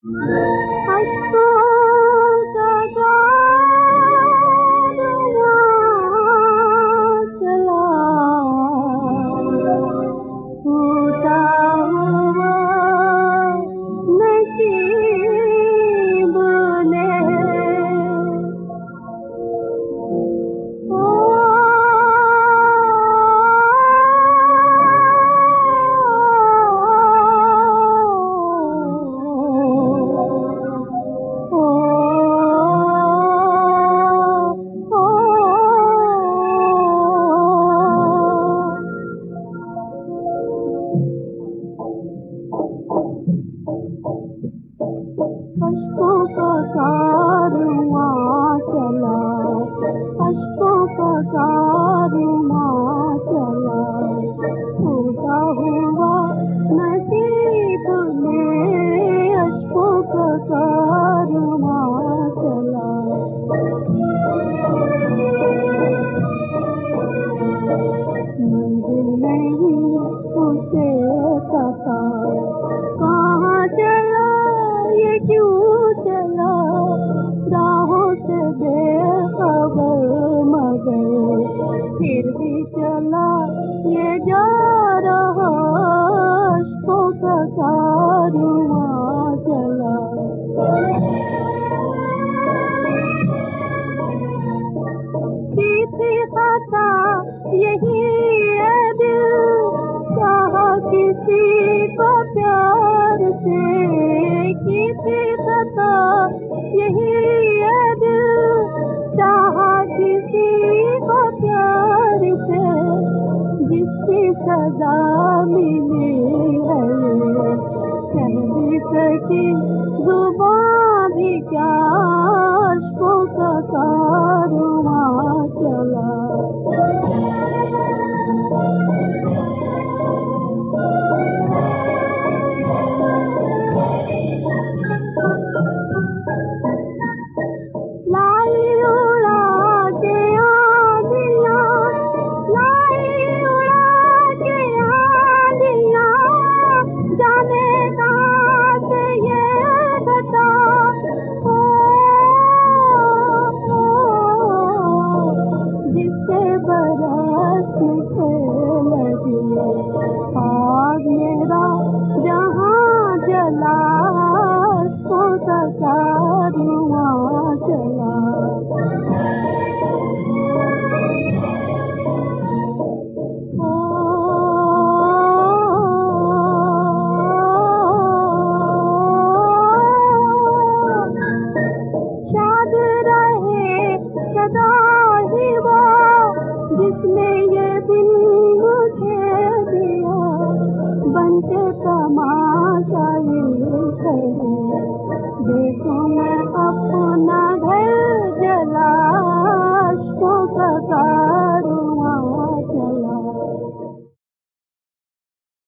अश्कों का कारवां चला, अश्कों का कारवां चला, टूटा हुआ नसीब में अश्कों का कारवां चला। मंजिल नहीं उसे पता, कहाँ चला ये क्यों चला, राहों से बेखबर मगर फिर भी चला ये जा रहा, अश्कों का कारवां चला। की थी खता यही है दिल, चाहा किसी को प्यार से, की थी खता यही है दिल, चाहा किसी को प्यार से, जिसकी सजा मिली है कह भी सकी जुबां भी क्या, अश्कों का कारवां चला। आग मेरा जहाँ जला, अश्कों का कारवां चला। शाद रहे सदा ही वो जिसने ये दिन मुझे दिया, बनके तमाशा ये कहे देखो